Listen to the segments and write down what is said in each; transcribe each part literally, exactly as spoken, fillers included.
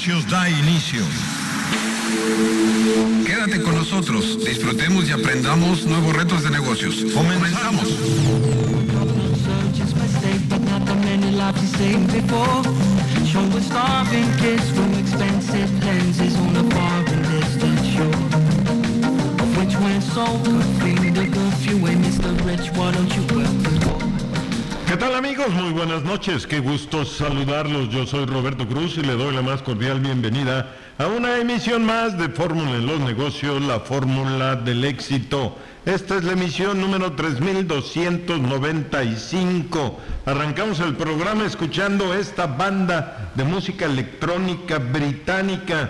Negocios da inicio. Quédate con nosotros, disfrutemos y aprendamos nuevos retos de negocios. ¡Comenzamos! ¿Qué tal, amigos? Muy buenas noches, qué gusto saludarlos. Yo soy Roberto Cruz y le doy la más cordial bienvenida a una emisión más de Fórmula en los Negocios, la fórmula del éxito. Esta es la emisión número tres mil doscientos noventa y cinco. Arrancamos el programa escuchando esta banda de música electrónica británica,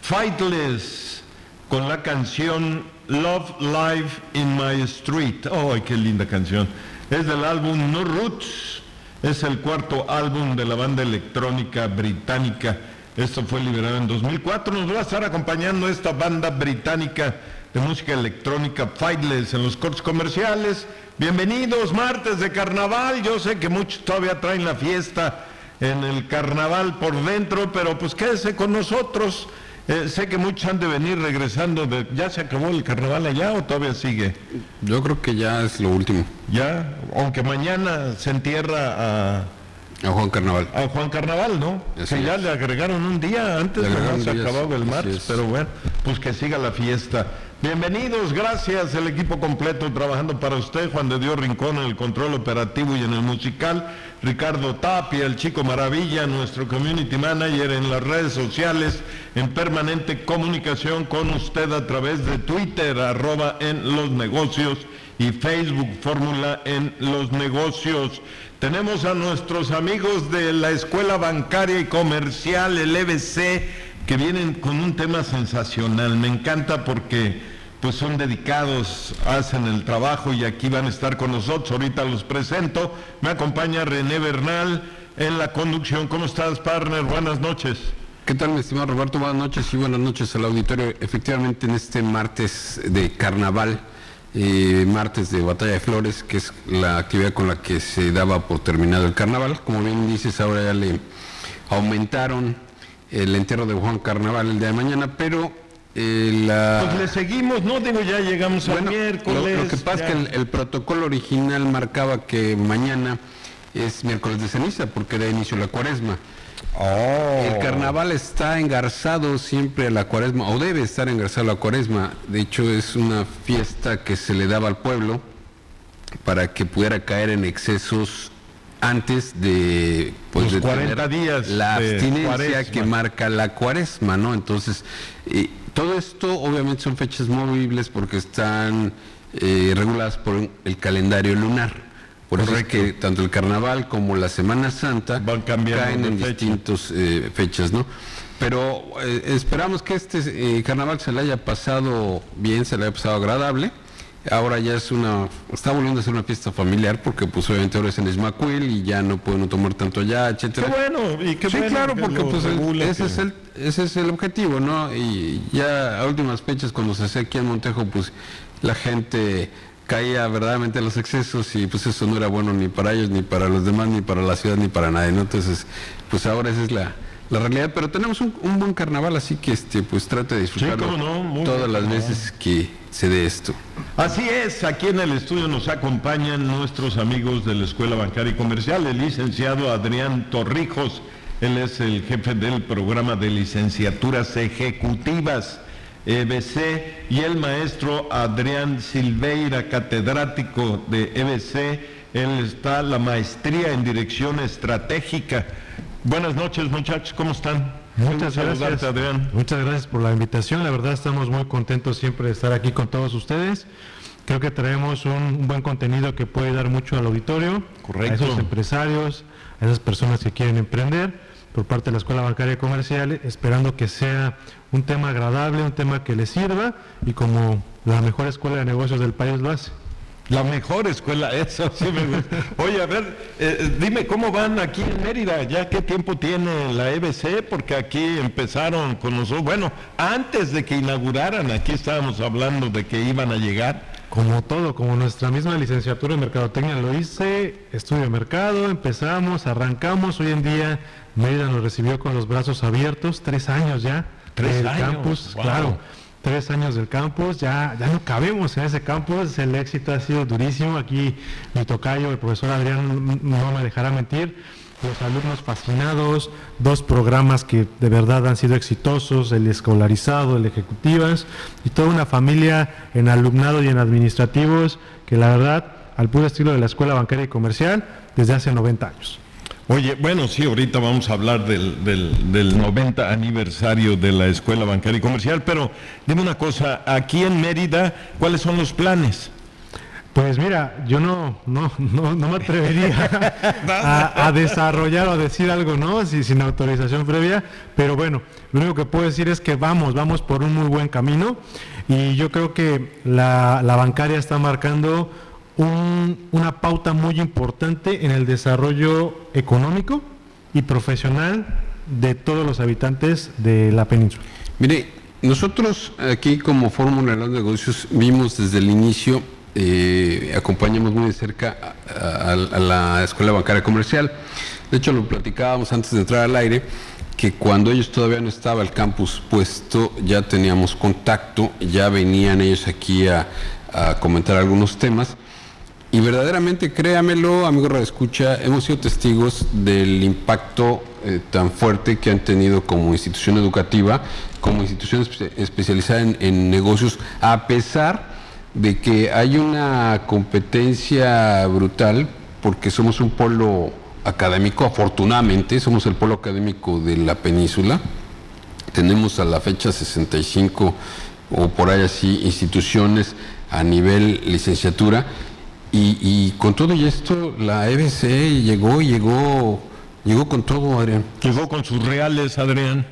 Fightless, con la canción Love Live in My Street. ¡Ay, qué linda canción! Es del álbum No Roots, es el cuarto álbum de la banda electrónica británica. Esto fue liberado en dos mil cuatro. Nos va a estar acompañando esta banda británica de música electrónica, Fightless, en los cortes comerciales. Bienvenidos, martes de carnaval. Yo sé que muchos todavía traen la fiesta en el carnaval por dentro, pero pues quédese con nosotros. Eh, sé que muchos han de venir regresando de... ¿Ya se acabó el carnaval allá o todavía sigue? Yo creo que ya es lo último. Ya, aunque mañana se entierra a... A Juan Carnaval. A Juan Carnaval, ¿no? Así que ya es. Le agregaron un día antes, ¿no? Se acababa el martes, pero bueno, pues que siga la fiesta. Bienvenidos, gracias, el equipo completo trabajando para usted. Juan de Dios Rincón en el control operativo y en el musical. Ricardo Tapia, el Chico Maravilla, nuestro community manager en las redes sociales, en permanente comunicación con usted a través de Twitter, arroba en los negocios, y Facebook, Fórmula en los Negocios. Tenemos a nuestros amigos de la Escuela Bancaria y Comercial, el E B C, que vienen con un tema sensacional. Me encanta porque pues son dedicados, hacen el trabajo y aquí van a estar con nosotros. Ahorita los presento. Me acompaña René Bernal en la conducción. ¿Cómo estás, partner? Buenas noches. ¿Qué tal, mi estimado Roberto? Buenas noches y buenas noches al auditorio. Efectivamente, en este martes de carnaval, Eh, martes de Batalla de Flores, que es la actividad con la que se daba por terminado el carnaval. Como bien dices, ahora ya le aumentaron el entierro de Juan Carnaval el día de mañana, pero eh, la... Pues le seguimos, no digo, ya llegamos bueno, al miércoles. Lo, lo que pasa ya. es que el, el protocolo original marcaba que mañana es miércoles de ceniza, porque da inicio la cuaresma. Oh. El carnaval está engarzado siempre a la cuaresma, o debe estar engarzado a la cuaresma. De hecho, es una fiesta que se le daba al pueblo para que pudiera caer en excesos antes de, pues, Los de cuarenta días la de abstinencia cuaresma que marca la cuaresma, ¿no? Entonces, eh, todo esto obviamente son fechas movibles porque están eh, reguladas por el calendario lunar. Por eso Correcto. es que tanto el carnaval como la Semana Santa van cambiando caen en fecha. distintas eh, fechas, ¿no? Pero eh, esperamos que este eh, carnaval se le haya pasado bien, se le haya pasado agradable. Ahora ya es una, está volviendo a ser una fiesta familiar porque pues obviamente ahora es en Esmacuil y ya no pueden tomar tanto allá, etcétera. Qué bueno, y qué sí, bueno claro, que porque lo pues el- regula, ese que- es el ese es el objetivo, ¿no? Y ya a últimas fechas cuando se hacía aquí en Montejo, pues la gente caía verdaderamente en los excesos y pues eso no era bueno ni para ellos, ni para los demás, ni para la ciudad, ni para nadie, ¿no? Entonces, pues ahora esa es la, la realidad, pero tenemos un, un buen carnaval, así que este pues trate de disfrutarlo Sí, cómo no, muy todas bien, las cómo no. veces que se dé esto. Así es, aquí en el estudio nos acompañan nuestros amigos de la Escuela Bancaria y Comercial, el licenciado Adrián Torrijos. Él es el jefe del programa de licenciaturas ejecutivas E B C, y el maestro Adrián Silveira, catedrático de E B C. Él está la maestría en dirección estratégica. Buenas noches, muchachos, ¿cómo están? Muchas Qué gusto gracias. saludarte, Adrián. Muchas gracias por la invitación. La verdad estamos muy contentos siempre de estar aquí con todos ustedes. Creo que traemos un, un buen contenido que puede dar mucho al auditorio, Correcto. a esos empresarios, a esas personas que quieren emprender por parte de la Escuela Bancaria y Comercial, esperando que sea un tema agradable, un tema que les sirva y como la mejor escuela de negocios del país lo hace. La mejor escuela, eso sí me gusta. Oye, a ver, eh, dime cómo van aquí en Mérida, ya qué tiempo tiene la E B C, porque aquí empezaron con nosotros, bueno, antes de que inauguraran, aquí estábamos hablando de que iban a llegar, como todo, como nuestra misma licenciatura en Mercadotecnia lo hice, estudio de mercado, empezamos, arrancamos, hoy en día Mérida nos recibió con los brazos abiertos, tres años ya. Tres del años, campus, wow. claro, tres años del campus, ya, ya no cabemos en ese campus, el éxito ha sido durísimo, aquí mi tocayo, el profesor Adrián no me dejará mentir, los alumnos fascinados, dos programas que de verdad han sido exitosos, el escolarizado, el ejecutivas, y toda una familia en alumnado y en administrativos, que la verdad, al puro estilo de la Escuela Bancaria y Comercial, desde hace noventa años. Oye, bueno, sí, ahorita vamos a hablar del, del, del noventa aniversario de la Escuela Bancaria y Comercial, pero dime una cosa, aquí en Mérida, ¿cuáles son los planes? Pues mira, yo no, no, no, no me atrevería a, a desarrollar o a decir algo, ¿no? Si, sin autorización previa, pero bueno, lo único que puedo decir es que vamos, vamos por un muy buen camino, y yo creo que la, la bancaria está marcando Un, una pauta muy importante en el desarrollo económico y profesional de todos los habitantes de la península. Mire, nosotros aquí como Fórmula de los Negocios vimos desde el inicio, eh, acompañamos muy de cerca a, a, a la Escuela Bancaria Comercial. De hecho, lo platicábamos antes de entrar al aire, que cuando ellos todavía no estaba el campus puesto, ya teníamos contacto, ya venían ellos aquí a, a comentar algunos temas. Y verdaderamente, créamelo, amigo radioescucha, hemos sido testigos del impacto eh, tan fuerte que han tenido como institución educativa, como institución espe- especializada en, en negocios, a pesar de que hay una competencia brutal, porque somos un polo académico, afortunadamente, somos el polo académico de la península. Tenemos a la fecha sesenta y cinco o por ahí así instituciones a nivel licenciatura. Y, y con todo y esto, la E B C llegó, llegó, llegó con todo, Adrián. Llegó con sus reales, Adrián.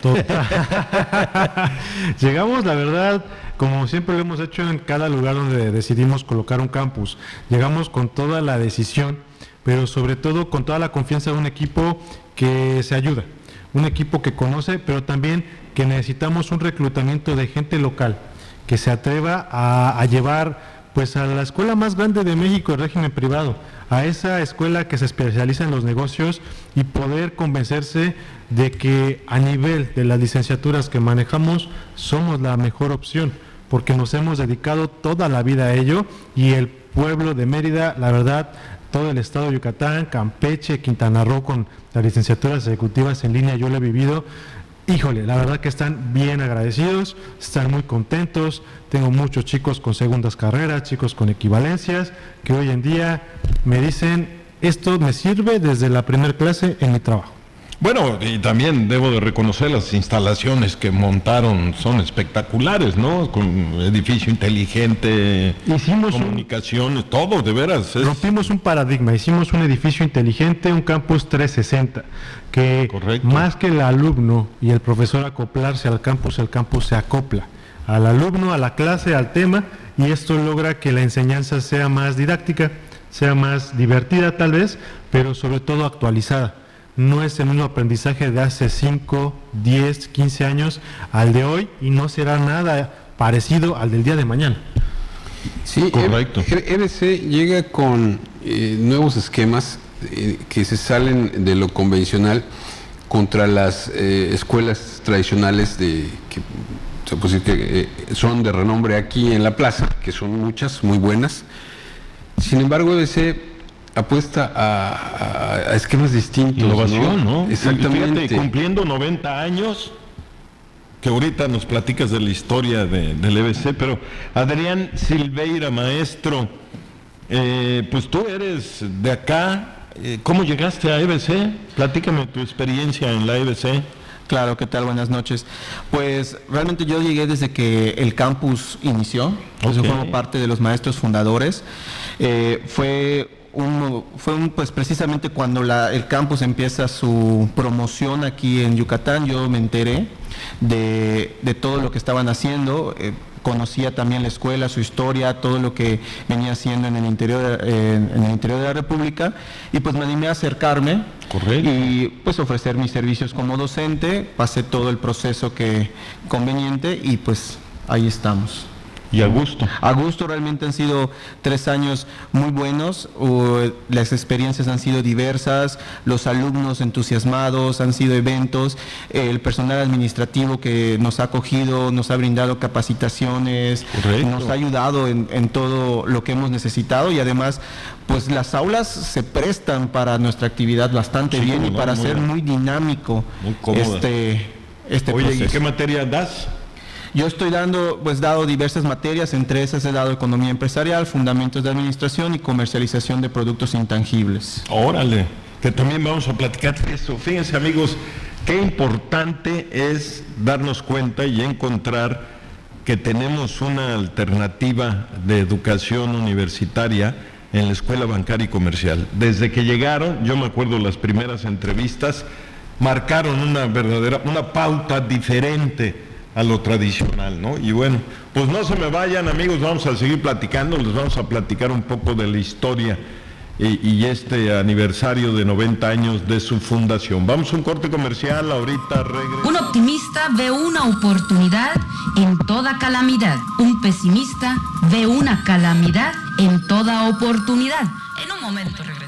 Llegamos, la verdad, como siempre lo hemos hecho en cada lugar donde decidimos colocar un campus. Llegamos con toda la decisión, pero sobre todo con toda la confianza de un equipo que se ayuda, un equipo que conoce, pero también que necesitamos un reclutamiento de gente local que se atreva a, a llevar pues a la escuela más grande de México de régimen privado, a esa escuela que se especializa en los negocios, y poder convencerse de que a nivel de las licenciaturas que manejamos somos la mejor opción, porque nos hemos dedicado toda la vida a ello, y el pueblo de Mérida, la verdad, todo el estado de Yucatán, Campeche, Quintana Roo, con las licenciaturas ejecutivas en línea, yo lo he vivido. Híjole, la verdad que están bien agradecidos, están muy contentos. Tengo muchos chicos con segundas carreras, chicos con equivalencias, que hoy en día me dicen, esto me sirve desde la primera clase en mi trabajo. Bueno, y también debo de reconocer las instalaciones que montaron, son espectaculares, ¿no? Con edificio inteligente, hicimos comunicaciones, un, todo, de veras. Es... Rompimos un paradigma, hicimos un edificio inteligente, un campus trescientos sesenta, que Correcto. Más que el alumno y el profesor acoplarse al campus, el campus se acopla al alumno, a la clase, al tema, y esto logra que la enseñanza sea más didáctica, sea más divertida tal vez, pero sobre todo actualizada. No es el mismo aprendizaje de hace cinco, diez, quince años al de hoy, y no será nada parecido al del día de mañana. Sí, correcto. E B C llega con eh, nuevos esquemas eh, que se salen de lo convencional contra las eh, escuelas tradicionales de que, se puede decir que eh, son de renombre aquí en la plaza, que son muchas, muy buenas. Sin embargo, E B C apuesta a, a, a esquemas distintos. Innovación, ¿no? ¿no? Exactamente. Fíjate, cumpliendo noventa años, que ahorita nos platicas de la historia de, del E B C, pero Adrián Silveira, maestro, eh, pues tú eres de acá, eh, ¿cómo llegaste a E B C? Platícame tu experiencia en la E B C. Claro, ¿qué tal? Buenas noches. Pues realmente yo llegué desde que el campus inició, okay. Yo formo parte de los maestros fundadores. Eh, fue Un, fue un, pues precisamente cuando la, el campus empieza su promoción aquí en Yucatán, yo me enteré de, de todo lo que estaban haciendo, eh, conocía también la escuela, su historia, todo lo que venía haciendo en el interior, eh, en el interior de la República, y pues me animé a acercarme. Correcto. Y pues ofrecer mis servicios como docente, pasé todo el proceso que conveniente y pues ahí estamos. Y a gusto. A gusto, realmente han sido tres años muy buenos, uh, las experiencias han sido diversas, los alumnos entusiasmados, han sido eventos, el personal administrativo que nos ha acogido, nos ha brindado capacitaciones, Correcto. Nos ha ayudado en, en todo lo que hemos necesitado, y además pues las aulas se prestan para nuestra actividad bastante sí, bien no, y para muy ser bien. muy dinámico muy este, este Oye, proceso. ¿Y qué materia das? Yo estoy dando, pues dado diversas materias, entre esas he dado economía empresarial, fundamentos de administración y comercialización de productos intangibles. Órale, que también vamos a platicar de eso. Fíjense, amigos, qué importante es darnos cuenta y encontrar que tenemos una alternativa de educación universitaria en la Escuela Bancaria y Comercial. Desde que llegaron, yo me acuerdo las primeras entrevistas, marcaron una verdadera, una pauta diferente a lo tradicional, ¿no? Y bueno, pues no se me vayan, amigos, vamos a seguir platicando, les vamos a platicar un poco de la historia y, y este aniversario de noventa años de su fundación. Vamos a un corte comercial, ahorita regresamos. Un optimista ve una oportunidad en toda calamidad. Un pesimista ve una calamidad en toda oportunidad. En un momento regresamos.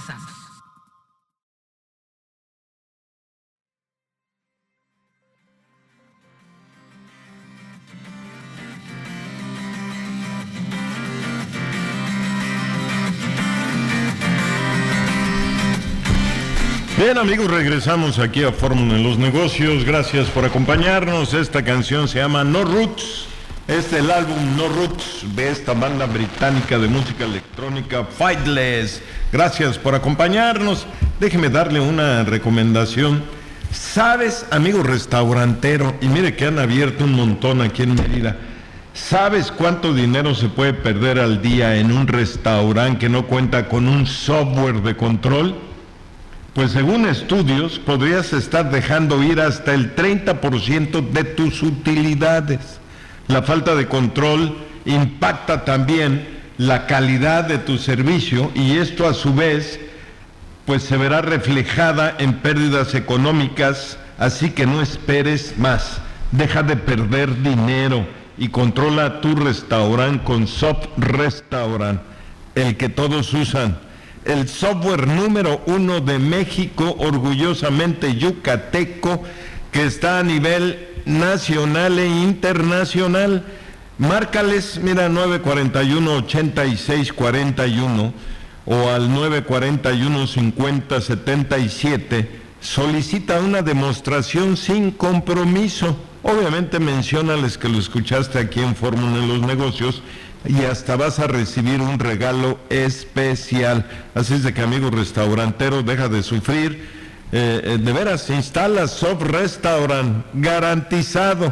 Bien, amigos, regresamos aquí a Fórmula en los Negocios. Gracias por acompañarnos. Esta canción se llama No Roots. Este es el álbum No Roots de esta banda británica de música electrónica Fightless. Gracias por acompañarnos. Déjeme darle una recomendación. ¿Sabes, amigo restaurantero? Y mire que han abierto un montón aquí en Mérida. ¿Sabes cuánto dinero se puede perder al día en un restaurante que no cuenta con un software de control? Pues según estudios, podrías estar dejando ir hasta el treinta por ciento de tus utilidades. La falta de control impacta también la calidad de tu servicio y esto a su vez, pues se verá reflejada en pérdidas económicas, así que no esperes más. Deja de perder dinero y controla tu restaurante con Soft Restaurant, el que todos usan. El software número uno de México, orgullosamente yucateco, que está a nivel nacional e internacional. Márcales, mira, nueve cuatro uno, ochenta y seis cuarenta y uno o al nueve cuatro uno, cincuenta setenta y siete. Solicita una demostración sin compromiso. Obviamente menciónales que lo escuchaste aquí en Fórmula en los Negocios y hasta vas a recibir un regalo especial. Así es de que, amigo restaurantero, deja de sufrir. Eh, de veras, instala Soft Restaurant, garantizado.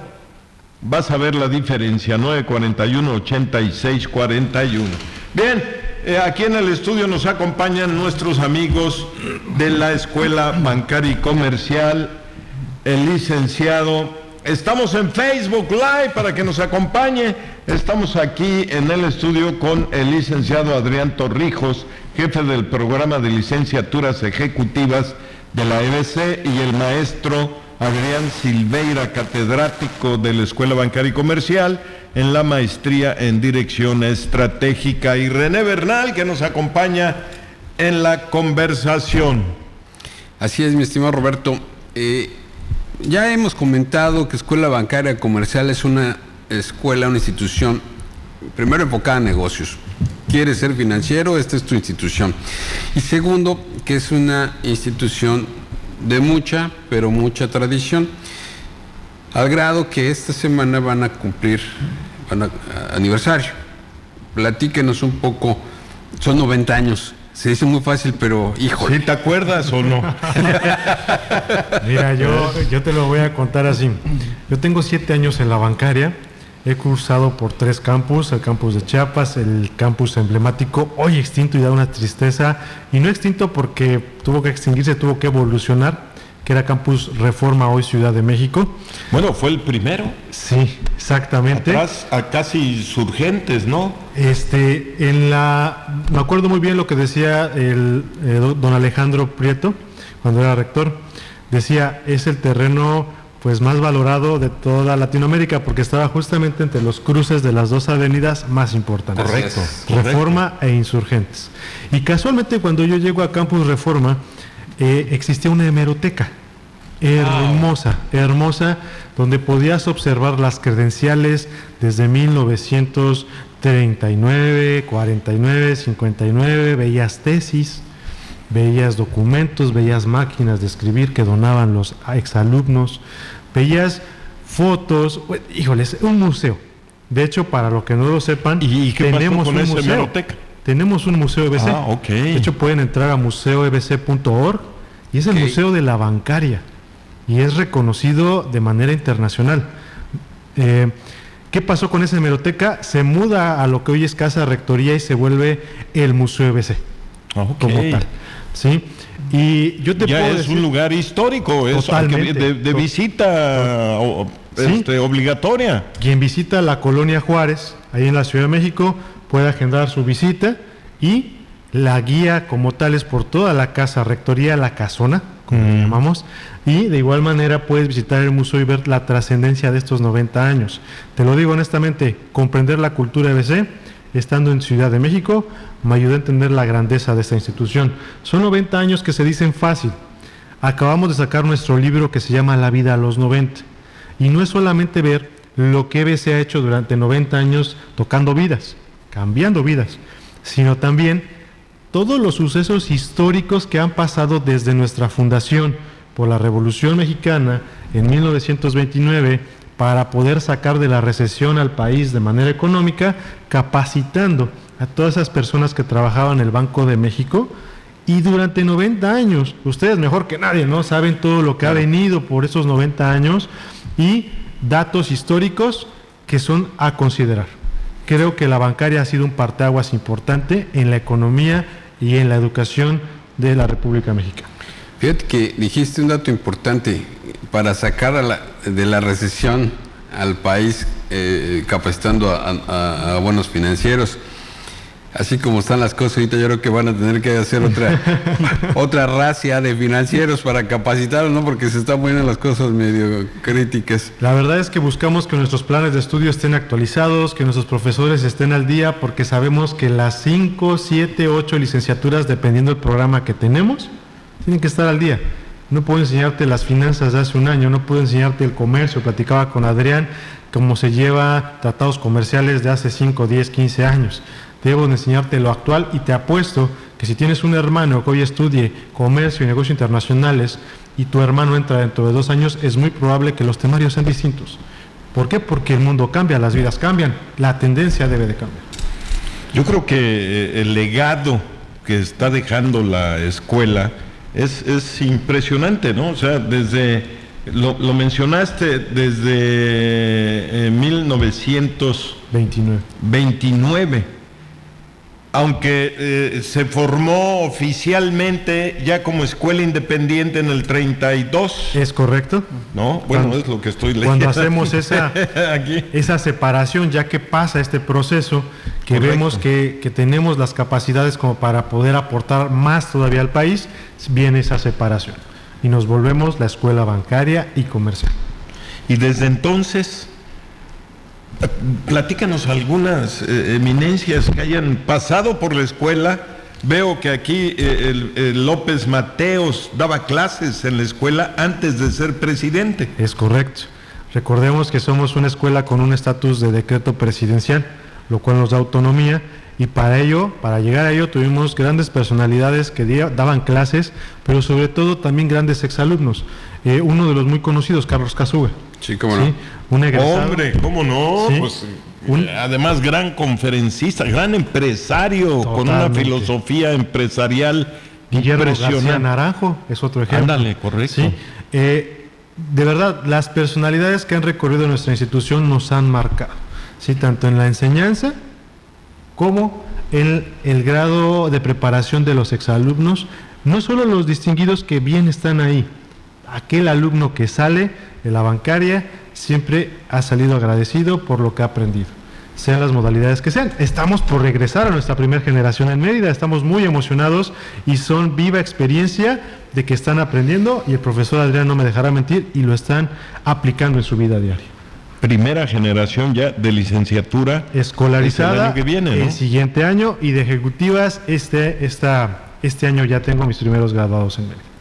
Vas a ver la diferencia. Nueve cuatro uno, ochenta y seis cuarenta y uno. Bien, eh, aquí en el estudio nos acompañan nuestros amigos de la Escuela Bancaria y Comercial, el licenciado. Estamos en Facebook Live para que nos acompañe. Estamos aquí en el estudio con el licenciado Adrián Torrijos, jefe del programa de licenciaturas ejecutivas de la E B C, y el maestro Adrián Silveira, catedrático de la Escuela Bancaria y Comercial en la maestría en Dirección Estratégica, y René Bernal, que nos acompaña en la conversación. Así es, mi estimado Roberto. Eh, Ya hemos comentado que Escuela Bancaria Comercial es una escuela, una institución, primero enfocada a negocios. ¿Quieres ser financiero? Esta es tu institución. Y segundo, que es una institución de mucha, pero mucha tradición, al grado que esta semana van a cumplir van a, a, aniversario. Platíquenos un poco, son noventa años. Se dice muy fácil, pero híjole. ¿Sí te acuerdas o no? Mira, yo, yo te lo voy a contar así. Yo tengo siete años en la bancaria. He cursado por tres campus, el campus de Chiapas, el campus emblemático, hoy extinto y da una tristeza. Y no extinto porque tuvo que extinguirse, tuvo que evolucionar, que era Campus Reforma, hoy Ciudad de México. Bueno, fue el primero. Sí, exactamente. Atrás a casi Insurgentes, ¿no? Este, en la, me acuerdo muy bien lo que decía el eh, don Alejandro Prieto, cuando era rector. Decía, es el terreno pues más valorado de toda Latinoamérica, porque estaba justamente entre los cruces de las dos avenidas más importantes. Correcto. Reforma correcto. E Insurgentes. Y casualmente cuando yo llego a Campus Reforma, eh, existía una hemeroteca hermosa, wow. hermosa, donde podías observar las credenciales desde mil novecientos treinta y nueve, cuarenta y nueve, cincuenta y nueve, veías tesis, veías documentos, veías máquinas de escribir que donaban los exalumnos, veías fotos, híjoles, un museo. De hecho, para los que no lo sepan, ¿Y qué tenemos pasó con un museo. Hemeroteca? Tenemos un museo E B C. Ah, okay. De hecho, pueden entrar a museo e b c punto org y es el okay. museo de la bancaria y es reconocido de manera internacional. Eh, ¿Qué pasó con esa hemeroteca? Se muda a lo que hoy es Casa Rectoría y se vuelve el Museo E B C. Okay. Como tal. ¿Sí? Y yo te ya puedo es decir, un lugar histórico, es de, de visita o, este, ¿sí? obligatoria. Quien visita la Colonia Juárez, ahí en la Ciudad de México, puede agendar su visita y la guía como tal es por toda la Casa Rectoría, la casona, como mm. le llamamos, y de igual manera puedes visitar el museo y ver la trascendencia de estos noventa años. Te lo digo honestamente, comprender la cultura E B C, estando en Ciudad de México, me ayudó a entender la grandeza de esta institución. Son noventa años que se dicen fácil. Acabamos de sacar nuestro libro que se llama La vida a los noventa. Y no es solamente ver lo que E B C ha hecho durante noventa años tocando vidas, cambiando vidas, sino también todos los sucesos históricos que han pasado desde nuestra fundación por la Revolución Mexicana en mil novecientos veintinueve para poder sacar de la recesión al país de manera económica, capacitando a todas esas personas que trabajaban en el Banco de México y durante noventa años, ustedes mejor que nadie, ¿no? Saben todo lo que claro. ha venido por esos noventa años y datos históricos que son a considerar. Creo que la bancaria ha sido un parteaguas importante en la economía y en la educación de la República Mexicana. Fíjate que dijiste un dato importante, para sacar a la, de la recesión al país, eh, capacitando a, a, a buenos financieros. Así como están las cosas ahorita, yo creo que van a tener que hacer otra otra racia de financieros para capacitarlos, ¿no? Porque se están poniendo las cosas medio críticas. La verdad es que buscamos que nuestros planes de estudio estén actualizados, que nuestros profesores estén al día, porque sabemos que las cinco, siete, ocho licenciaturas, dependiendo del programa que tenemos, tienen que estar al día. No puedo enseñarte las finanzas de hace un año, no puedo enseñarte el comercio. Platicaba con Adrián cómo se lleva tratados comerciales de hace cinco, diez, quince años. Debo de enseñarte lo actual y te apuesto que si tienes un hermano que hoy estudie comercio y negocios internacionales y tu hermano entra dentro de dos años, es muy probable que los temarios sean distintos. ¿Por qué? Porque el mundo cambia, las vidas cambian, la tendencia debe de cambiar. Yo creo que el legado que está dejando la escuela es, es impresionante, ¿no? O sea, desde, lo, lo mencionaste, desde eh, mil novecientos veintinueve. Aunque eh, se formó oficialmente ya como escuela independiente en el treinta y dos. ¿Es correcto? No, bueno, cuando, es lo que estoy leyendo. Cuando hacemos esa, esa separación, ya que pasa este proceso, que correcto. Vemos que, que tenemos las capacidades como para poder aportar más todavía al país, viene esa separación. Y nos volvemos la escuela bancaria y comercial. Y desde entonces... Platícanos algunas eh, eminencias que hayan pasado por la escuela. Veo que aquí eh, el, el López Mateos daba clases en la escuela antes de ser presidente. Es correcto. Recordemos que somos una escuela con un estatus de decreto presidencial, lo cual nos da autonomía, y para ello, para llegar a ello, tuvimos grandes personalidades que di- daban clases, pero sobre todo también grandes exalumnos. Eh, uno de los muy conocidos, Carlos Cazúa. Sí, cómo no. ¿Sí? Un egresado. Hombre, ¿cómo no? ¿Sí? Pues, un... Además, gran conferencista, gran empresario, totalmente. Con una filosofía empresarial Guillermo impresionante. García Naranjo es otro ejemplo. Ándale, correcto. ¿Sí? Eh, de verdad, las personalidades que han recorrido nuestra institución nos han marcado, ¿sí? Tanto en la enseñanza como en el grado de preparación de los exalumnos, no solo los distinguidos que bien están ahí, aquel alumno que sale de la bancaria siempre ha salido agradecido por lo que ha aprendido, sean las modalidades que sean. Estamos por regresar a nuestra primera generación en Mérida, estamos muy emocionados y son viva experiencia de que están aprendiendo, y el profesor Adrián no me dejará mentir, y lo están aplicando en su vida diaria. Primera generación ya de licenciatura escolarizada el año que viene, ¿no? El siguiente año, y de ejecutivas este, esta, este año ya tengo mis primeros graduados en México.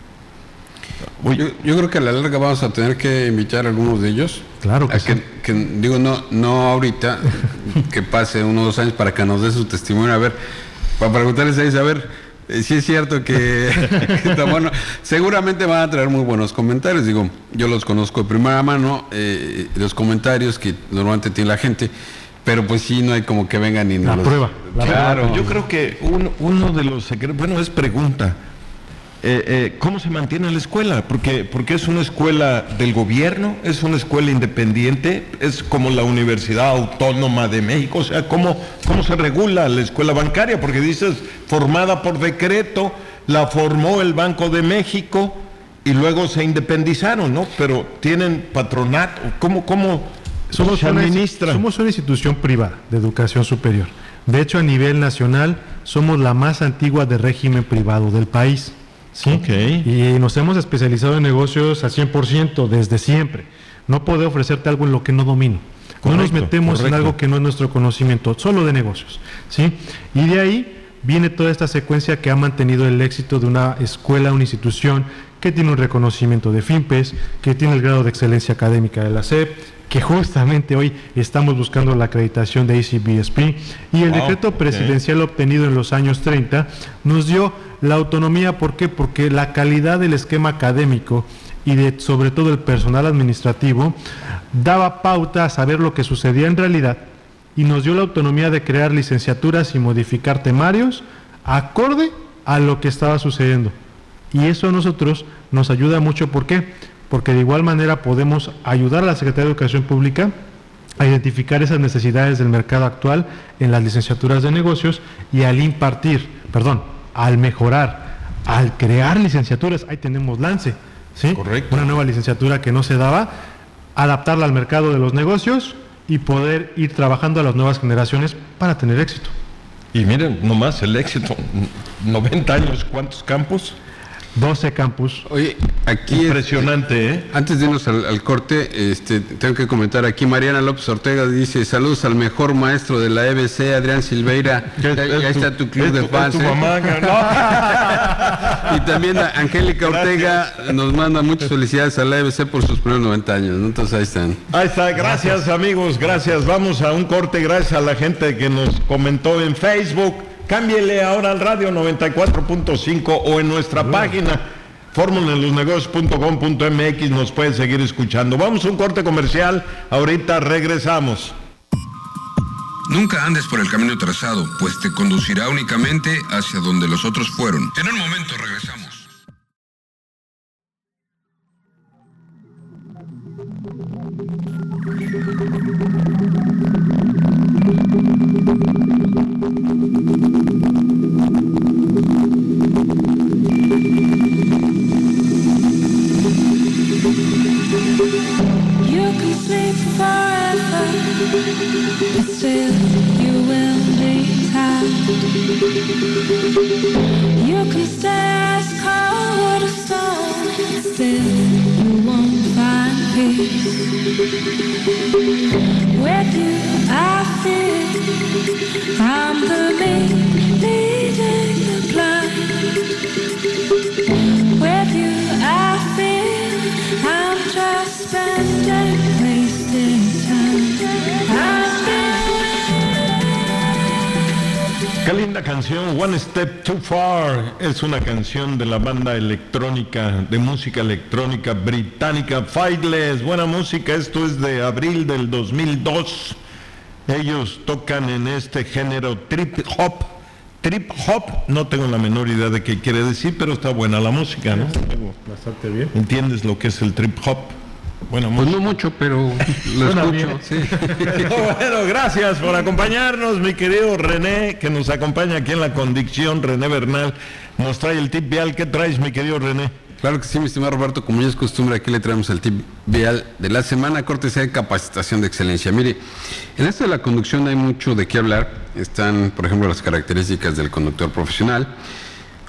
Yo, yo creo que a la larga vamos a tener que invitar a algunos de ellos. Claro que a sí. Que, que, digo, no, no ahorita, que pase uno o dos años para que nos dé su testimonio. A ver, para preguntarles a ellos, a ver, eh, si es cierto que, que está bueno. Seguramente van a traer muy buenos comentarios. Digo, yo los conozco de primera mano, eh, los comentarios que normalmente tiene la gente. Pero pues sí, no hay como que vengan y la nos prueba. La claro, prueba. Yo creo que un, uno de los secretos, bueno, es pregunta. Eh, eh, ¿Cómo se mantiene la escuela? Porque, porque es una escuela del gobierno, es una escuela independiente, es como la Universidad Autónoma de México. O sea, ¿cómo, cómo se regula la escuela bancaria? Porque dices, formada por decreto, la formó el Banco de México y luego se independizaron, ¿no? Pero tienen patronato. ¿Cómo, cómo somos se una, administra? Somos una institución privada de educación superior. De hecho, a nivel nacional, somos la más antigua de régimen privado del país. ¿Sí? Okay. Y nos hemos especializado en negocios al cien por ciento desde siempre. No puedo ofrecerte algo en lo que no domino. Correcto, no nos metemos correcto. en algo que no es nuestro conocimiento, solo de negocios. ¿Sí? Y de ahí viene toda esta secuencia que ha mantenido el éxito de una escuela, una institución que tiene un reconocimiento de FIMPES, que tiene el grado de excelencia académica de la S E P, que justamente hoy estamos buscando la acreditación de A C B S P, y el wow, decreto presidencial okay. obtenido en los años treinta nos dio la autonomía. ¿Por qué? Porque la calidad del esquema académico y de sobre todo el personal administrativo daba pauta a saber lo que sucedía en realidad, y nos dio la autonomía de crear licenciaturas y modificar temarios acorde a lo que estaba sucediendo. Y eso a nosotros nos ayuda mucho. ¿Por qué? Porque de igual manera podemos ayudar a la Secretaría de Educación Pública a identificar esas necesidades del mercado actual en las licenciaturas de negocios, y al impartir, perdón, al mejorar, al crear licenciaturas, ahí tenemos Lance, ¿sí? Correcto. Una nueva licenciatura que no se daba, adaptarla al mercado de los negocios y poder ir trabajando a las nuevas generaciones para tener éxito. Y miren, nomás el éxito, noventa años, ¿cuántos campus? doce campus. Oye, aquí impresionante, es, ¿eh? Antes de irnos al, al corte, este, tengo que comentar aquí, Mariana López Ortega dice, saludos al mejor maestro de la E B C, Adrián Silveira. Ya, ya está tu club de tu, fans. Tu ¿eh? mamá, no. Y también a Angélica Ortega nos manda muchas felicidades a la E B C por sus primeros noventa años, ¿no? Entonces ahí están. Ahí está, gracias, gracias amigos, gracias. Vamos a un corte, gracias a la gente que nos comentó en Facebook. Cámbiele ahora al radio noventa y cuatro punto cinco o en nuestra uh. página fórmula en los negocios punto com punto m x, nos pueden seguir escuchando. Vamos a un corte comercial, ahorita regresamos. Nunca andes por el camino trazado, pues te conducirá únicamente hacia donde los otros fueron. En un momento regresamos. You can sleep forever, but still you will be tired. You can stay as cold as stone, still you won't find peace. With you I feel I'm the me leading the blind. With you I feel I'm just spending wasted time. Qué linda canción, One Step Too Far. Es una canción de la banda electrónica, de música electrónica británica, Fightless. Buena música, esto es de abril del dos mil dos. Ellos tocan en este género trip hop. Trip hop, no tengo la menor idea de qué quiere decir, pero está buena la música, ¿no? Bastante bien. ¿Entiendes lo que es el trip hop? Bueno, pues no mucho, pero lo escucho. Sí. Pero bueno, gracias por acompañarnos, mi querido René, que nos acompaña aquí en la conducción. René Bernal nos trae el tip vial. ¿Qué traes, mi querido René? Claro que sí, mi estimado Roberto, como ya es costumbre, aquí le traemos el tip vial de la semana, cortesía de capacitación de excelencia. Mire, en esto de la conducción hay mucho de qué hablar. Están, por ejemplo, las características del conductor profesional.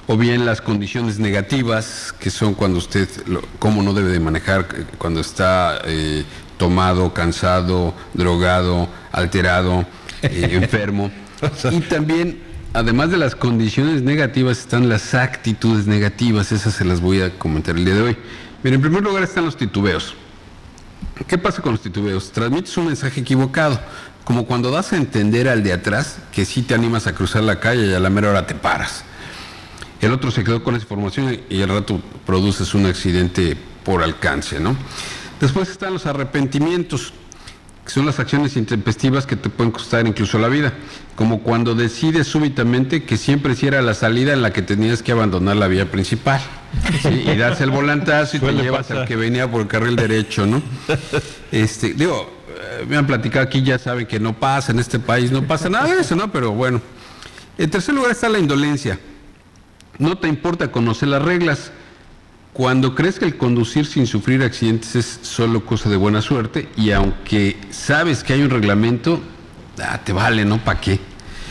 o bien las condiciones negativas, que son cuando usted, lo, cómo no debe de manejar cuando está eh, tomado, cansado, drogado, alterado, eh, enfermo. Y también, además de las condiciones negativas, están las actitudes negativas. Esas se las voy a comentar el día de hoy. Mira, en primer lugar están los titubeos. ¿Qué pasa con los titubeos? Transmites un mensaje equivocado, como cuando das a entender al de atrás que sí te animas a cruzar la calle y a la mera hora te paras. El otro se quedó con esa información y al rato produces un accidente por alcance, ¿no? Después están los arrepentimientos, que son las acciones intempestivas que te pueden costar incluso la vida, como cuando decides súbitamente que siempre sí era la salida en la que tenías que abandonar la vía principal, ¿sí? Y das el volantazo y te llevas pasar al que venía por el carril derecho, ¿no? Este, digo, me han platicado aquí, ya saben que no pasa en este país, no pasa nada de eso, ¿no? Pero bueno. En tercer lugar está la indolencia. No te importa conocer las reglas. Cuando crees que el conducir sin sufrir accidentes es solo cosa de buena suerte, y aunque sabes que hay un reglamento, ah, te vale, ¿no? ¿Para qué?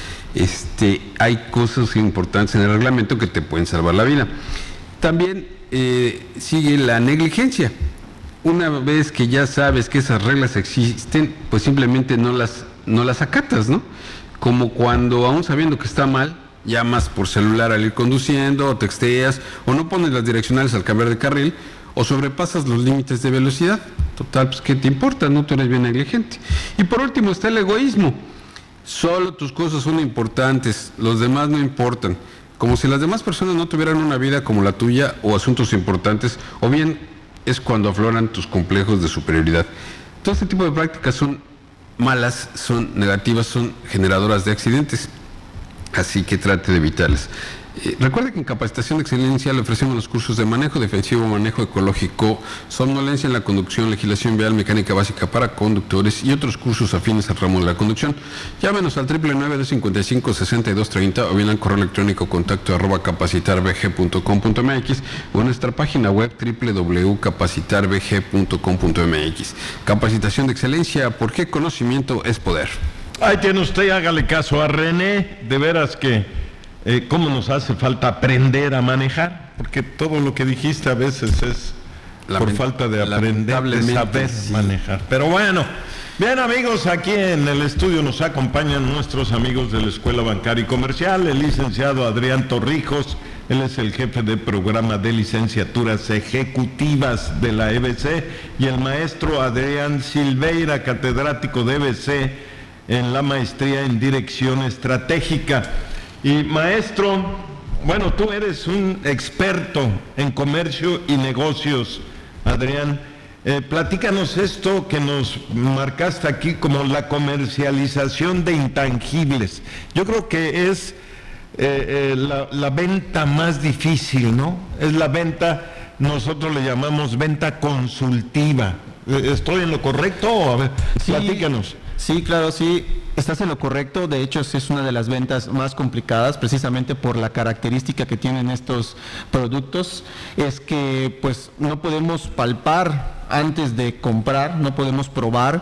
Este, hay cosas importantes en el reglamento que te pueden salvar la vida. También eh, sigue la negligencia. Una vez que ya sabes que esas reglas existen, pues simplemente no las, no las acatas, ¿no? Como cuando, aún sabiendo que está mal, llamas por celular al ir conduciendo, o texteas, o no pones las direccionales al cambiar de carril, o sobrepasas los límites de velocidad. Total, pues ¿qué te importa? No, tú eres bien negligente. Y por último está el egoísmo. Solo tus cosas son importantes, los demás no importan. Como si las demás personas no tuvieran una vida como la tuya, o asuntos importantes, o bien es cuando afloran tus complejos de superioridad. Todo este tipo de prácticas son malas, son negativas, son generadoras de accidentes. Así que trate de evitarlas. Eh, recuerde que en Capacitación de Excelencia le ofrecemos los cursos de manejo defensivo, manejo ecológico, somnolencia en la conducción, legislación vial, mecánica básica para conductores y otros cursos afines al ramo de la conducción. Llámenos al triple nueve dos cincuenta y cinco sesenta y dos treinta o bien al correo electrónico contacto arroba capacitarbg punto com punto mx o en nuestra página web doble u doble u doble u punto capacitarbg punto com punto mx. Capacitación de Excelencia, porque conocimiento es poder. Ahí tiene usted, hágale caso a René, de veras que eh, cómo nos hace falta aprender a manejar, porque todo lo que dijiste a veces es por falta de aprender, de saber sí. manejar. Pero bueno, bien amigos, aquí en el estudio nos acompañan nuestros amigos de la Escuela Bancaria y Comercial, el licenciado Adrián Torrijos, él es el jefe de programa de licenciaturas ejecutivas de la E B C, y el maestro Adrián Silveira, catedrático de E B C, en la maestría en dirección estratégica. Y maestro, bueno, tú eres un experto en comercio y negocios, Adrián. Eh, platícanos esto que nos marcaste aquí como la comercialización de intangibles. Yo creo que es eh, eh, la, la venta más difícil, ¿no? Es la venta, nosotros le llamamos venta consultiva. ¿Estoy en lo correcto? A ver, sí. Platícanos. Sí, claro, sí, estás en lo correcto. De hecho, es una de las ventas más complicadas, precisamente por la característica que tienen estos productos, es que pues no podemos palpar antes de comprar, no podemos probar.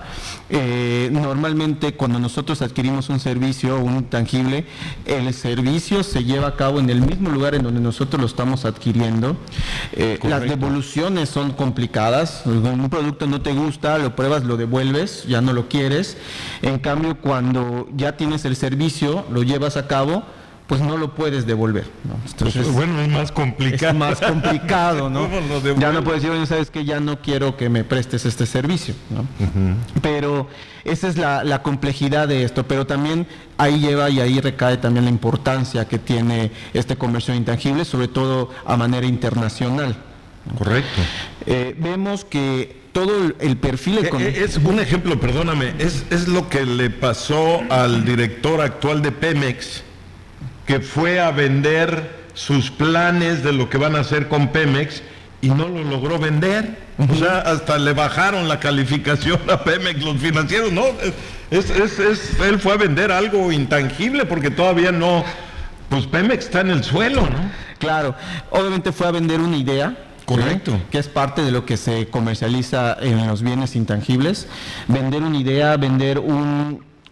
Eh, normalmente cuando nosotros adquirimos un servicio o un tangible, el servicio se lleva a cabo en el mismo lugar en donde nosotros lo estamos adquiriendo. Eh, las devoluciones son complicadas. Un producto no te gusta, lo pruebas, lo devuelves, ya no lo quieres. En cambio, cuando ya tienes el servicio, lo llevas a cabo, pues no lo puedes devolver, ¿no? Entonces, pues, bueno, es más complicado. Es más complicado, ¿no? Ya no puedes decir, oye, ¿sabes qué? Ya no quiero que me prestes este servicio, ¿no? Uh-huh. Pero esa es la, la complejidad de esto, pero también ahí lleva y ahí recae también la importancia que tiene este comercio intangible, sobre todo a manera internacional, ¿no? Correcto. Eh, vemos que todo el, el perfil económico... Es un ejemplo, perdóname, es, es lo que le pasó al director actual de Pemex, que fue a vender sus planes de lo que van a hacer con Pemex y no lo logró vender. Uh-huh. O sea, hasta le bajaron la calificación a Pemex los financieros, ¿no? Es, es, es, él fue a vender algo intangible porque todavía no... Pues Pemex está en el suelo, ¿no? Claro, obviamente fue a vender una idea. Correcto. ¿Sí? Que es parte de lo que se comercializa en los bienes intangibles. Vender una idea, vender un...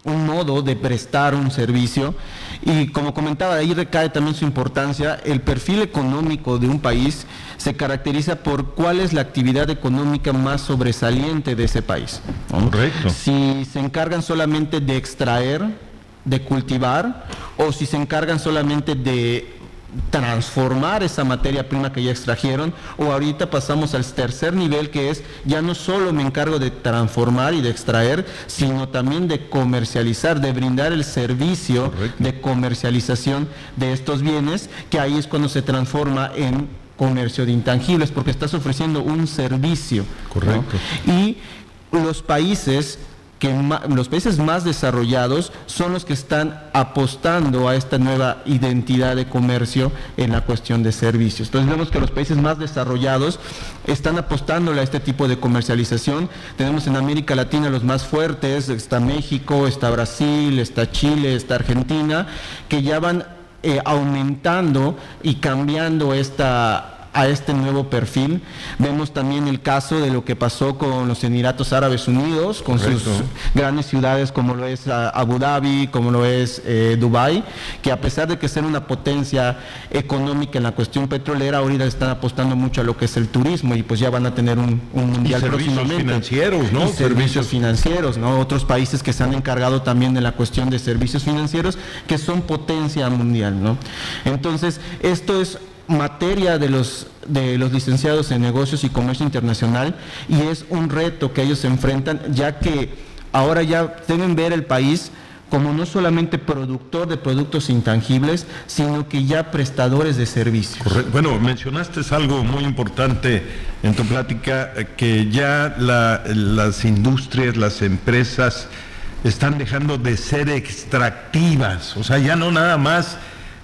un modo de prestar un servicio. Y como comentaba, ahí recae también su importancia. El perfil económico de un país se caracteriza por cuál es la actividad económica más sobresaliente de ese país, ¿no? Correcto. Si se encargan solamente de extraer, de cultivar, o si se encargan solamente de transformar esa materia prima que ya extrajeron, o ahorita pasamos al tercer nivel, que es ya no solo me encargo de transformar y de extraer, sino también de comercializar, de brindar el servicio Correcto. de comercialización de estos bienes, que ahí es cuando se transforma en comercio de intangibles, porque estás ofreciendo un servicio. Correcto. ¿No? Y los países que ma- los países más desarrollados son los que están apostando a esta nueva identidad de comercio en la cuestión de servicios. Entonces vemos que los países más desarrollados están apostándole a este tipo de comercialización. Tenemos en América Latina los más fuertes, está México, está Brasil, está Chile, está Argentina, que ya van eh, aumentando y cambiando esta a este nuevo perfil. Vemos también el caso de lo que pasó con los Emiratos Árabes Unidos, con Correcto. sus grandes ciudades como lo es uh, Abu Dhabi, como lo es eh, Dubái, que a pesar de que ser una potencia económica en la cuestión petrolera, ahorita están apostando mucho a lo que es el turismo, y pues ya van a tener un, un mundial Y servicios próximamente. financieros, ¿no? Y servicios Servicios- financieros, ¿no? Otros países que se han encargado también de la cuestión de servicios financieros, que son potencia mundial, ¿no? Entonces, esto es materia de los de los licenciados en negocios y comercio internacional, y es un reto que ellos se enfrentan, ya que ahora ya deben ver el país como no solamente productor de productos intangibles, sino que ya prestadores de servicios. Correcto. Bueno, mencionaste algo muy importante en tu plática, eh, que ya la- las industrias, las empresas están dejando de ser extractivas, o sea, ya no nada más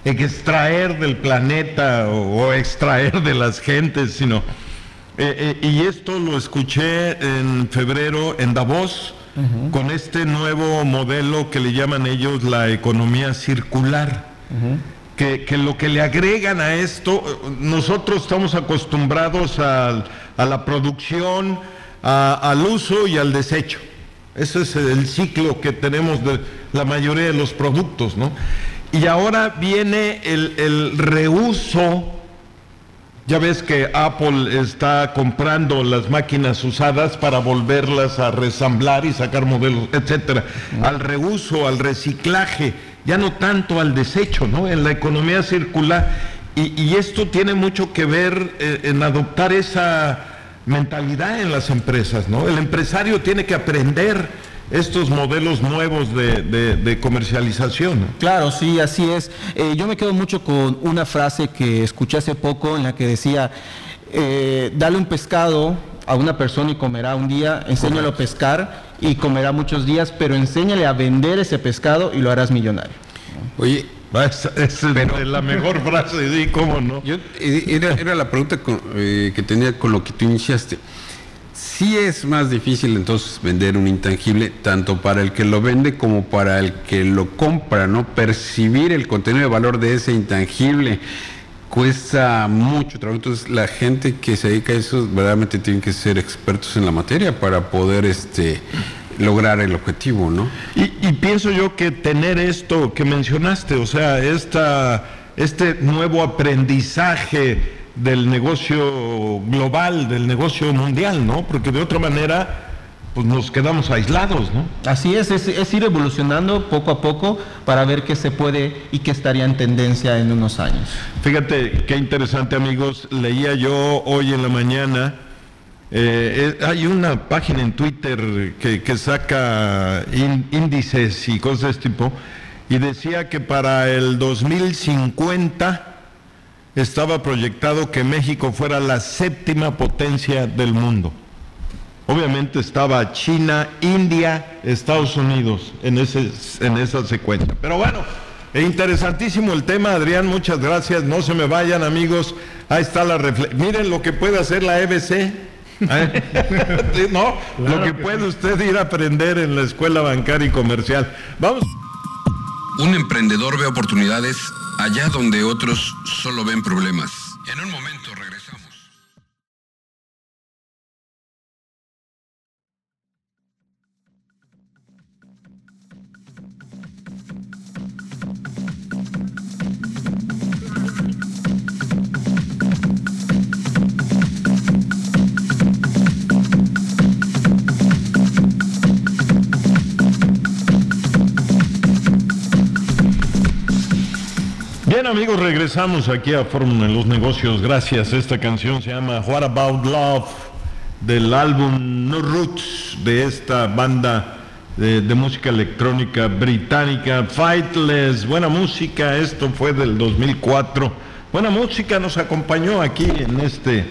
extraer del planeta o, o extraer de las gentes, sino, eh, eh, y esto lo escuché en febrero en Davos, uh-huh. con este nuevo modelo que le llaman ellos la economía circular. Uh-huh. Que, que lo que le agregan a esto, nosotros estamos acostumbrados a, a la producción, a, al uso y al desecho. Ese es el ciclo que tenemos de la mayoría de los productos, ¿no? Y ahora viene el, el reuso. Ya ves que Apple está comprando las máquinas usadas para volverlas a resamblar y sacar modelos, etcétera. Uh-huh. Al reuso, al reciclaje, ya no tanto al desecho, ¿no? En la economía circular. Y, y esto tiene mucho que ver eh, en adoptar esa mentalidad en las empresas, ¿no? El empresario tiene que aprender estos modelos nuevos de, de, de comercialización, ¿no? Claro, sí, así es. Eh, yo me quedo mucho con una frase que escuché hace poco en la que decía, eh, dale un pescado a una persona y comerá un día, enséñalo a pescar y comerá muchos días, pero enséñale a vender ese pescado y lo harás millonario. Oye, esa es la mejor frase, sí, cómo no. Yo, era, era la pregunta con, eh, que tenía con lo que tú iniciaste. Sí es más difícil entonces vender un intangible, tanto para el que lo vende como para el que lo compra, ¿no? Percibir el contenido de valor de ese intangible cuesta mucho trabajo. Entonces la gente que se dedica a eso verdaderamente tiene que ser expertos en la materia para poder este lograr el objetivo, ¿no? Y, y pienso yo que tener esto que mencionaste, o sea, esta, este nuevo aprendizaje del negocio global, del negocio mundial, ¿no? Porque de otra manera, pues nos quedamos aislados, ¿no? Así es, es, es ir evolucionando poco a poco para ver qué se puede y qué estaría en tendencia en unos años. Fíjate qué interesante, amigos. Leía yo hoy en la mañana, eh, eh, hay una página en Twitter que, que saca in, índices y cosas de este tipo, y decía que para el dos mil cincuenta estaba proyectado que México fuera la séptima potencia del mundo. Obviamente estaba China, India, Estados Unidos en, ese, en esa secuencia. Pero bueno, es interesantísimo el tema, Adrián, muchas gracias. No se me vayan, amigos. Ahí está la reflexión. Miren lo que puede hacer la E B C. ¿Eh? ¿No? Claro, lo que, que puede sí. usted ir a aprender en la escuela bancaria y comercial. Vamos. Un emprendedor ve oportunidades allá donde otros solo ven problemas. En un momento regresamos. Bien, amigos, regresamos aquí a Fórmula en los Negocios. Gracias. Esta canción se llama What About Love, del álbum No Roots, de esta banda de, de música electrónica británica, Fightless. Buena música, esto fue del dos mil cuatro. Buena música, nos acompañó aquí en este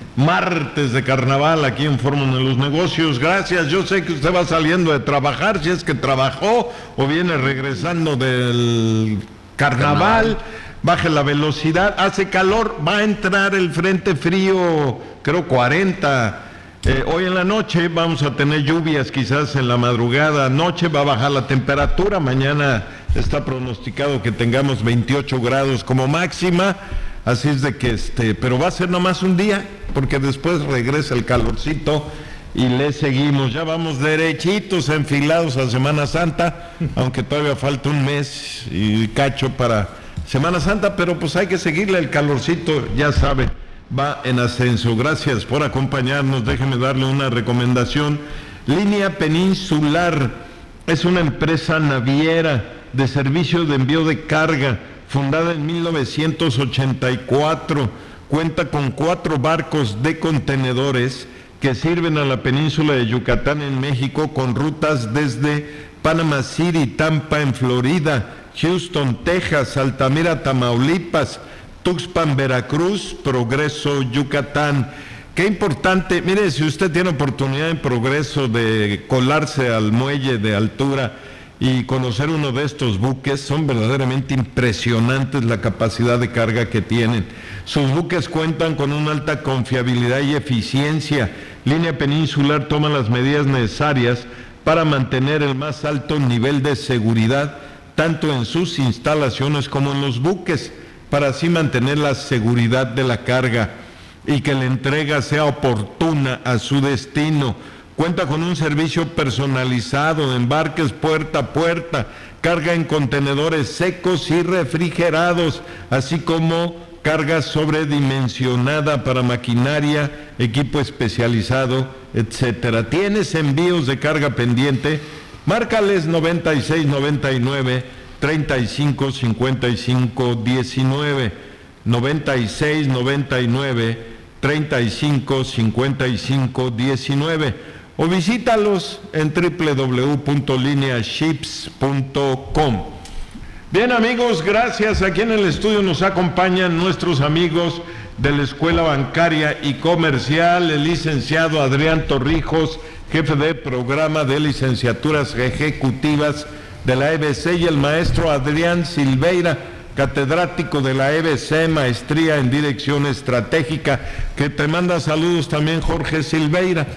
martes de carnaval, aquí en Fórmula en los Negocios. Gracias, yo sé que usted va saliendo de trabajar, si es que trabajó o viene regresando del carnaval. Baje la velocidad, hace calor, va a entrar el frente frío, creo cuarenta. Eh, hoy en la noche vamos a tener lluvias, quizás en la madrugada, noche va a bajar la temperatura, mañana está pronosticado que tengamos veintiocho grados como máxima, así es de que este, pero va a ser nomás un día, porque después regresa el calorcito y le seguimos. Ya vamos derechitos, enfilados a Semana Santa, aunque todavía falta un mes y cacho para Semana Santa, pero pues hay que seguirle, el calorcito, ya sabe, va en ascenso. Gracias por acompañarnos. Déjeme darle una recomendación. Línea Peninsular es una empresa naviera de servicio de envío de carga, fundada en mil novecientos ochenta y cuatro. Cuenta con cuatro barcos de contenedores que sirven a la península de Yucatán en México, con rutas desde Panama City, Tampa en Florida, Houston, Texas, Altamira, Tamaulipas, Tuxpan, Veracruz, Progreso, Yucatán. Qué importante, mire, si usted tiene oportunidad en Progreso de colarse al muelle de altura y conocer uno de estos buques, son verdaderamente impresionantes la capacidad de carga que tienen. Sus buques cuentan con una alta confiabilidad y eficiencia. Línea Peninsular toma las medidas necesarias para mantener el más alto nivel de seguridad, tanto en sus instalaciones como en los buques, para así mantener la seguridad de la carga y que la entrega sea oportuna a su destino. Cuenta con un servicio personalizado de embarques puerta a puerta, carga en contenedores secos y refrigerados, así como carga sobredimensionada para maquinaria, equipo especializado, etcétera. ¿Tienes envíos de carga pendiente? Márcales noventa y seis noventa y nueve, treinta y cinco cincuenta y cinco diecinueve, noventa y seis noventa y nueve, treinta y cinco cincuenta y cinco diecinueve, o visítalos en doble u doble u doble u punto linea ships punto com. Bien, amigos, gracias. Aquí en el estudio nos acompañan nuestros amigos de la Escuela Bancaria y Comercial, el licenciado Adrián Torrijos, jefe de programa de licenciaturas ejecutivas de la E B C, y el maestro Adrián Silveira, catedrático de la E B C, maestría en dirección estratégica, que te manda saludos también Jorge Silveira,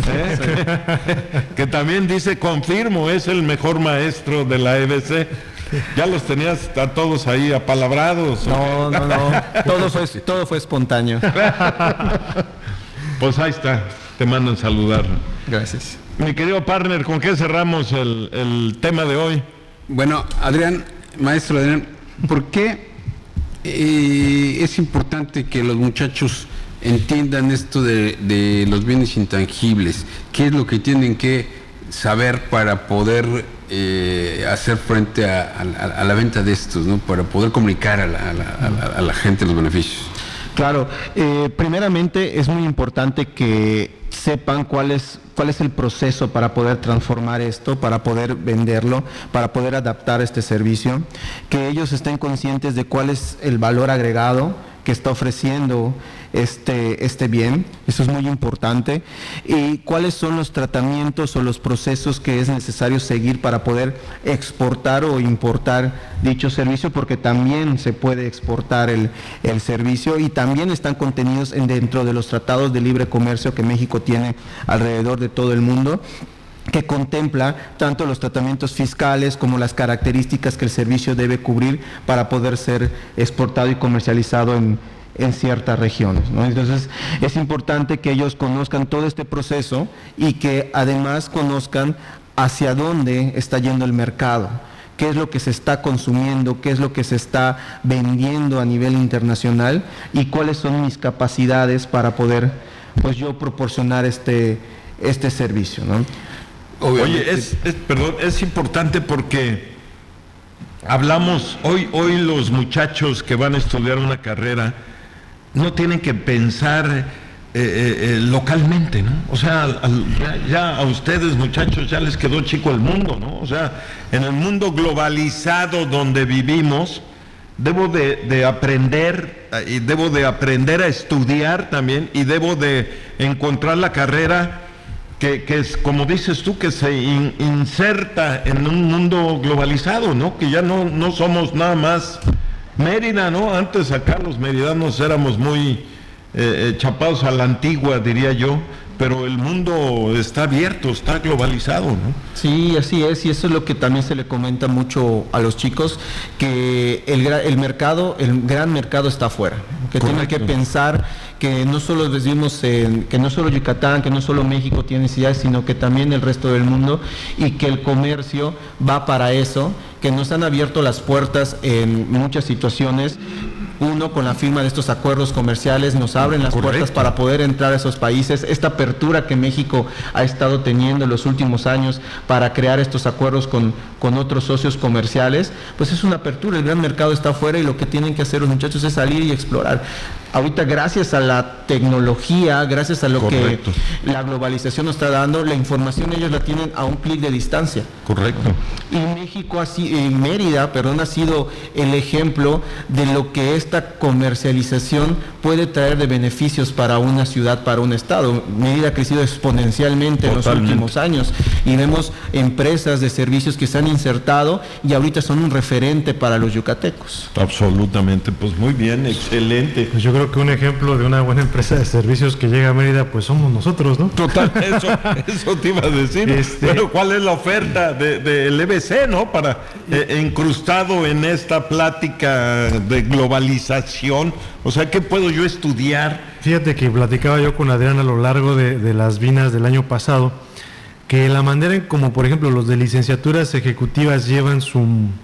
¿eh? que también dice, confirmo, es el mejor maestro de la E B C. Ya los tenías a todos ahí apalabrados. No, no, no, todo fue, todo fue espontáneo. Pues ahí está, te mandan saludar. Gracias. Mi querido partner, ¿con qué cerramos el, el tema de hoy? Bueno, Adrián, maestro Adrián, ¿por qué eh, es importante que los muchachos entiendan esto de, de los bienes intangibles? ¿Qué es lo que tienen que saber para poder eh, hacer frente a, a, a la venta de estos, ¿no? Para poder comunicar a la, a la, a la, a la gente los beneficios? Claro, eh, primeramente es muy importante que sepan cuál es, cuál es el proceso para poder transformar esto, para poder venderlo, para poder adaptar este servicio, que ellos estén conscientes de cuál es el valor agregado que está ofreciendo este, este bien, eso es muy importante, y cuáles son los tratamientos o los procesos que es necesario seguir para poder exportar o importar dicho servicio, porque también se puede exportar el, el servicio, y también están contenidos en, dentro de los tratados de libre comercio que México tiene alrededor de todo el mundo, que contempla tanto los tratamientos fiscales como las características que el servicio debe cubrir para poder ser exportado y comercializado en, en ciertas regiones, ¿no? Entonces es importante que ellos conozcan todo este proceso y que además conozcan hacia dónde está yendo el mercado, qué es lo que se está consumiendo, qué es lo que se está vendiendo a nivel internacional y cuáles son mis capacidades para poder, pues, yo proporcionar este, este servicio, ¿no? Obviamente. Oye, es, es, perdón, es importante porque hablamos, hoy, hoy los muchachos que van a estudiar una carrera no tienen que pensar eh, eh, localmente, ¿no? O sea, al, ya, ya a ustedes muchachos ya les quedó chico el mundo, ¿no? O sea, en el mundo globalizado donde vivimos, debo de, de aprender, y debo de aprender a estudiar también, y debo de encontrar la carrera que, que es, como dices tú, que se in, inserta en un mundo globalizado, ¿no? Que ya no, no somos nada más Mérida, ¿no? Antes acá los meridanos éramos muy eh, chapados a la antigua, diría yo, pero el mundo está abierto, está globalizado, ¿no? Sí, así es, y eso es lo que también se le comenta mucho a los chicos, que el, el mercado, el gran mercado está afuera, que tienen que pensar que no solo vivimos en, que no solo Yucatán, que no solo México tiene necesidades, sino que también el resto del mundo, y que el comercio va para eso, que nos han abierto las puertas en muchas situaciones. Uno, con la firma de estos acuerdos comerciales, nos abren las Correcto. puertas para poder entrar a esos países. Esta apertura que México ha estado teniendo en los últimos años para crear estos acuerdos con, con otros socios comerciales, pues es una apertura. El gran mercado está afuera y lo que tienen que hacer los muchachos es salir y explorar. Ahorita, gracias a la tecnología, gracias a lo Correcto. que la globalización nos está dando, la información ellos la tienen a un clic de distancia. Correcto. Y México, así, y Mérida, perdón, ha sido el ejemplo de lo que esta comercialización puede traer de beneficios para una ciudad, para un estado. Mérida ha crecido exponencialmente Totalmente. en los últimos años y vemos empresas de servicios que se han insertado y ahorita son un referente para los yucatecos. Absolutamente, pues muy bien, excelente. Pues yo creo que un ejemplo de una buena empresa de servicios que llega a Mérida, pues somos nosotros, ¿no? Total, eso, eso te iba a decir. Este... Pero ¿cuál es la oferta del de, de E B C, ¿no? Para eh, incrustado en esta plática de globalización, o sea, ¿qué puedo yo estudiar? Fíjate que platicaba yo con Adrián a lo largo de, de las vinas del año pasado, que la manera en como, por ejemplo, los de licenciaturas ejecutivas llevan su,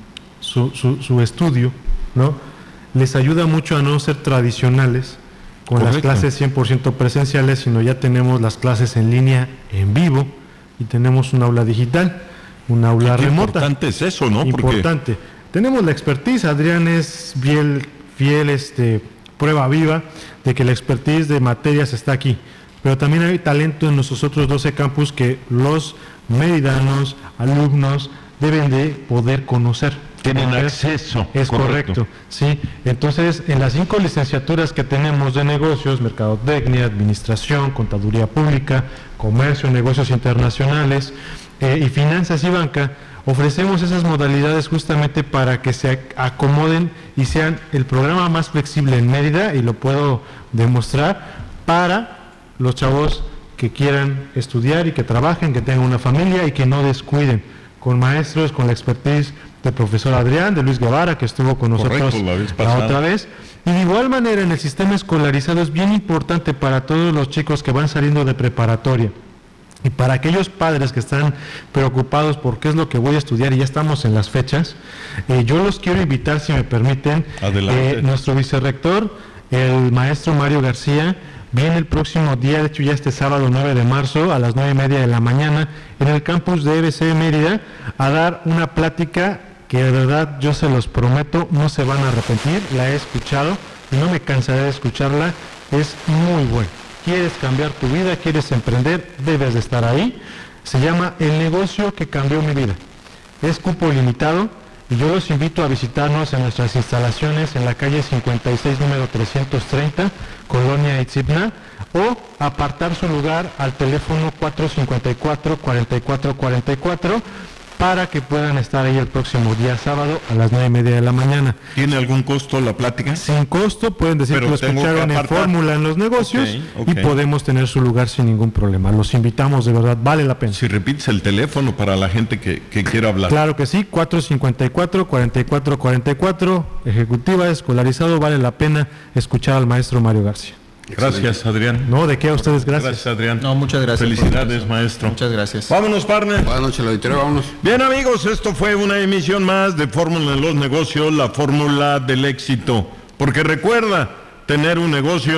su, su, su estudio, ¿no? Les ayuda mucho a no ser tradicionales con Correcto. las clases cien por ciento presenciales, sino ya tenemos las clases en línea en vivo y tenemos un aula digital, un aula qué remota. Importante es eso, ¿no? Importante. Porque... Tenemos la expertise, Adrián es fiel, fiel este, prueba viva de que la expertise de materias está aquí, pero también hay talento en nuestros otros doce campus que los meridanos, alumnos, deben de poder conocer. Tienen acceso. Es correcto. correcto, sí. Entonces, en las cinco licenciaturas que tenemos de negocios, mercadotecnia, administración, contaduría pública, comercio, negocios internacionales eh, y finanzas y banca, ofrecemos esas modalidades justamente para que se acomoden y sean el programa más flexible en Mérida, y lo puedo demostrar, para los chavos que quieran estudiar y que trabajen, que tengan una familia y que no descuiden, con maestros, con la expertise del profesor Adrián, de Luis Guevara, que estuvo con nosotros Correcto, la, vez la otra vez. Y de igual manera, en el sistema escolarizado es bien importante para todos los chicos que van saliendo de preparatoria. Y para aquellos padres que están preocupados por qué es lo que voy a estudiar y ya estamos en las fechas, eh, yo los quiero invitar, si me permiten, eh, nuestro vicerrector, el maestro Mario García, viene el próximo día, de hecho ya este sábado nueve de marzo a las nueve y media de la mañana, en el campus de E B C Mérida, a dar una plática que de verdad yo se los prometo, no se van a arrepentir. La he escuchado y no me cansaré de escucharla, es muy buena. ¿Quieres cambiar tu vida? ¿Quieres emprender? Debes de estar ahí. Se llama El negocio que cambió mi vida. Es cupo limitado y yo los invito a visitarnos en nuestras instalaciones en la calle cincuenta y seis, número trescientos treinta, Colonia Itzipna, o apartar su lugar al teléfono cuatro cinco cuatro, cuatro cuatro cuatro cuatro para que puedan estar ahí el próximo día sábado a las nueve y media de la mañana. ¿Tiene algún costo la plática? Sin costo, pueden decir Pero que lo escucharon que en Fórmula en los negocios, okay, okay. y podemos tener su lugar sin ningún problema. Los invitamos, de verdad, vale la pena. Si repites el teléfono para la gente que, que quiera hablar. Claro que sí, cuatro cinco cuatro, cuatro cuatro cuatro cuatro, ejecutiva, escolarizado, vale la pena escuchar al maestro Mario García. Gracias, Adrián. No, ¿de qué? A ustedes, gracias. Gracias, Adrián. No, muchas gracias. Felicidades, maestro. Muchas gracias. Vámonos, partner. Buenas noches, auditorio, vámonos. Bien, amigos, esto fue una emisión más de Fórmula en los Negocios, la fórmula del éxito. Porque recuerda, tener un negocio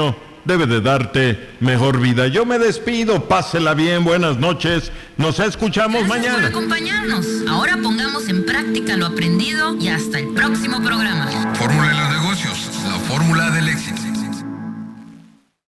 debe de darte mejor vida. Yo me despido, pásela bien, buenas noches, nos escuchamos Gracias mañana. por acompañarnos. Ahora pongamos en práctica lo aprendido y hasta el próximo programa. Fórmula de los negocios, la fórmula del éxito.